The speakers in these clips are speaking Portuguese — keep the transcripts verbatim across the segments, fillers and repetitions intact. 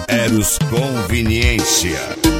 Eros Conveniência.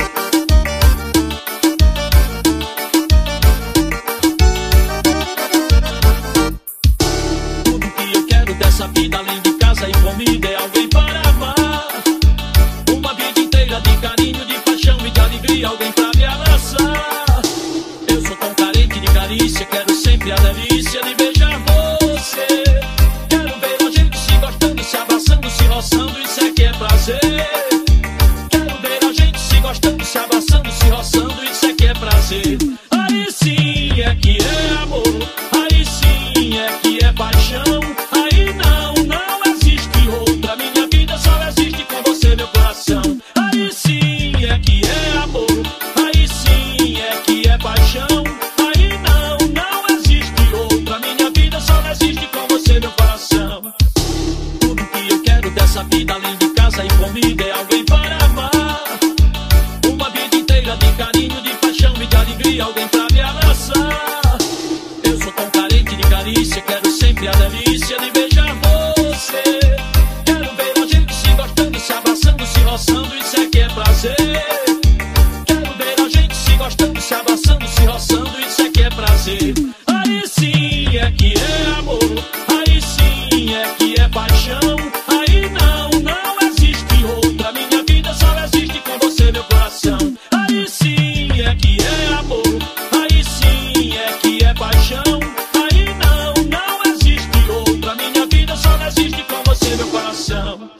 Tudo que eu quero dessa vida, além de casa e comida, é alguém para amar. Uma vida inteira de carinho, de paixão e de alegria, alguém pra me abraçar. Eu sou tão carente de carícia, quero sempre a delícia de beijar você. Quero ver a gente se gostando, se abraçando, se roçando, isso é que é prazer. Quero ver a gente se gostando, se abraçando, se roçando, isso é que é prazer. Aí sim é que é amor, aí sim é que é paixão. Aí não, não existe outra, minha vida só existe com você, meu coração. Aí sim é que é amor, aí sim é que é paixão. Aí não, não existe outra, minha vida só existe com você, meu coração. Tudo que eu quero dessa vida, além de casa e comida, é alguém para amar. Uma vida inteira de carinho, de paixão e de alegria, alguém pra me abraçar. Eu sou tão carente de carícia, quero sempre a delícia de beijar você. Quero ver a gente se gostando, se abraçando, se roçando, isso é que é prazer. Quero ver a gente se gostando, se abraçando, se roçando, isso é que é prazer. Aí sim é que é amor, aí sim é que é paixão. Aí não, não existe outra, minha vida só existe com você, meu coração. Aí sim é que é amor, aí sim é que é paixão. Aí não, não existe outra, minha vida só existe com você, meu coração.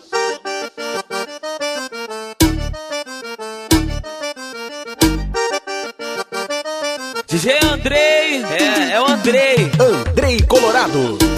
D J Andrei, é, é o Andrei. Andrei Colorado.